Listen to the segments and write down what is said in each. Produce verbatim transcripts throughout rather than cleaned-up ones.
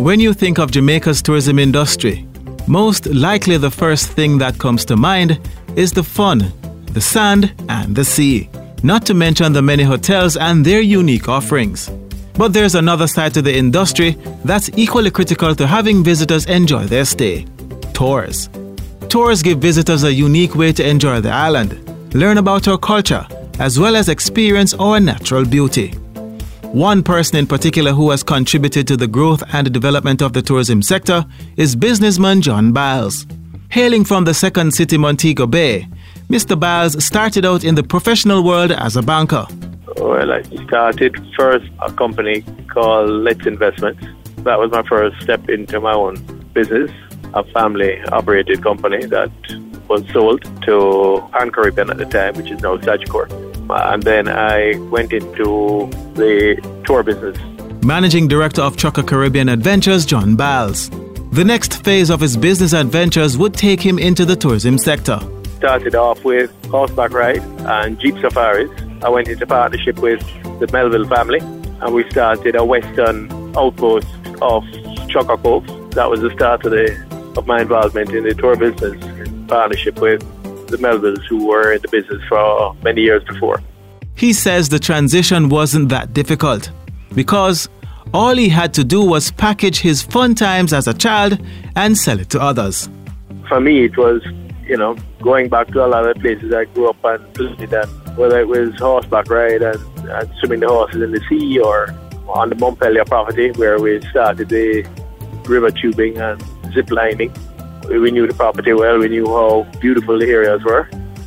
When you think of Jamaica's tourism industry, most likely the first thing that comes to mind is the fun, the sand and the sea, not to mention the many hotels and their unique offerings. But there's another side to the industry that's equally critical to having visitors enjoy their stay: tours. Tours give visitors a unique way to enjoy the island, learn about our culture, as well as experience our natural beauty. One person in particular who has contributed to the growth and development of the tourism sector is businessman John Biles. Hailing from the second city, Montego Bay, Mister Biles started out in the professional world as a banker. Well, I started first a company called Let's Investments. That was my first step into my own business, a family-operated company that was sold to Pan Caribbean at the time, which is now Sagicor. And then I went into the tour business. Managing Director of Chukka Caribbean Adventures, John Biles. The next phase of his business adventures would take him into the tourism sector. Started off with horseback ride and jeep safaris. I went into partnership with the Melville family, and we started a western outpost of Chukka Cove. That was the start of, the, of my involvement in the tour business, in partnership with the Melvilles, who were in the business for many years before. He says the transition wasn't that difficult because all he had to do was package his fun times as a child and sell it to others. For me, it was, you know, going back to a lot of the places I grew up and visited, and whether it was horseback ride and, and swimming the horses in the sea, or on the Montpelier property where we started the river tubing and zip lining. We knew the property well, we knew how beautiful the areas were,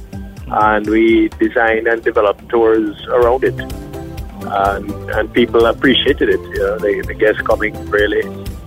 and we designed and developed tours around it. And, and people appreciated it. You know, the, the guests coming really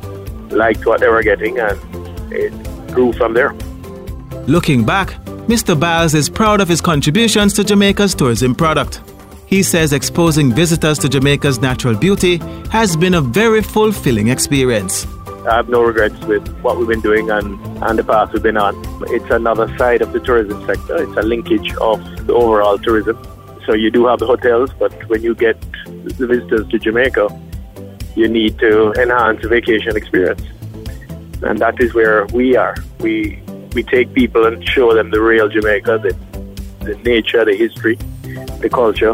liked what they were getting, and it grew from there. Looking back, Mister Biles is proud of his contributions to Jamaica's tourism product. He says exposing visitors to Jamaica's natural beauty has been a very fulfilling experience. I have no regrets with what we've been doing and, and the path we've been on. It's another side of the tourism sector. It's a linkage of the overall tourism. So you do have the hotels, but when you get the visitors to Jamaica, you need to enhance the vacation experience. And that is where we are. We we take people and show them the real Jamaica, the, the nature, the history, the culture,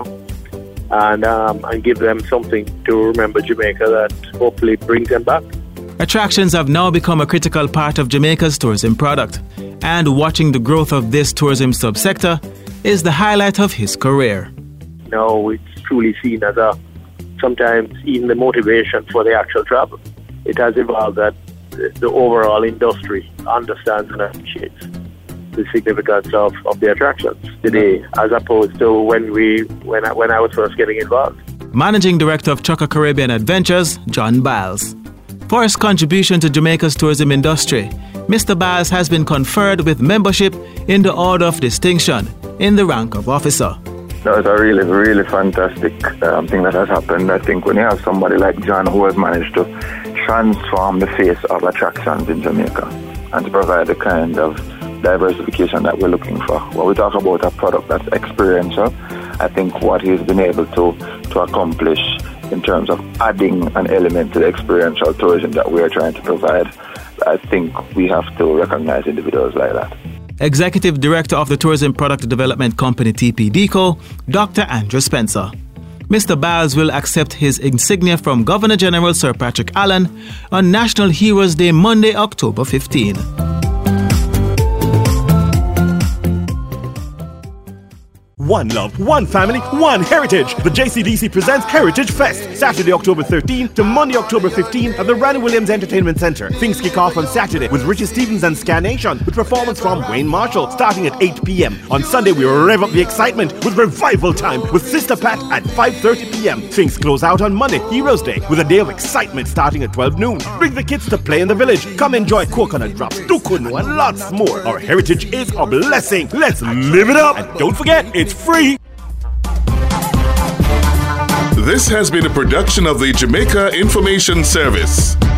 and, um, and give them something to remember Jamaica that hopefully brings them back. Attractions have now become a critical part of Jamaica's tourism product, and watching the growth of this tourism subsector is the highlight of his career. Now it's truly seen as a, sometimes even the motivation for the actual travel. It has evolved that the overall industry understands and appreciates the significance of, of the attractions today, as opposed to when we when I, when I was first getting involved. Managing Director of Chukka Caribbean Adventures, John Biles. For his contribution to Jamaica's tourism industry, Mister Biles has been conferred with membership in the Order of Distinction in the rank of officer. That was a really, really fantastic um, thing that has happened. I think when you have somebody like John who has managed to transform the face of attractions in Jamaica and to provide the kind of diversification that we're looking for. When we talk about a product that's experiential, I think what he's been able to, to accomplish in terms of adding an element to the experiential tourism that we are trying to provide, I think we have to recognize individuals like that. Executive Director of the Tourism Product Development Company T P D C O, Doctor Andrew Spencer. Mister Biles will accept his insignia from Governor General Sir Patrick Allen on National Heroes Day, Monday, October fifteenth. One love, one family, one heritage. The J C D C presents Heritage Fest, Saturday, October thirteenth to Monday, October fifteenth at the Randy Williams Entertainment Center. Things kick off on Saturday with Richie Stevens and Scanation, with performance from Wayne Marshall starting at eight p.m. On Sunday, we rev up the excitement with Revival Time with Sister Pat at five thirty p.m. Things close out on Monday, Heroes Day, with a day of excitement starting at twelve noon. Bring the kids to play in the village. Come enjoy coconut drops, dukunu, and lots more. Our heritage is a blessing. Let's live it up. And don't forget, it's free. This has been a production of the Jamaica Information Service.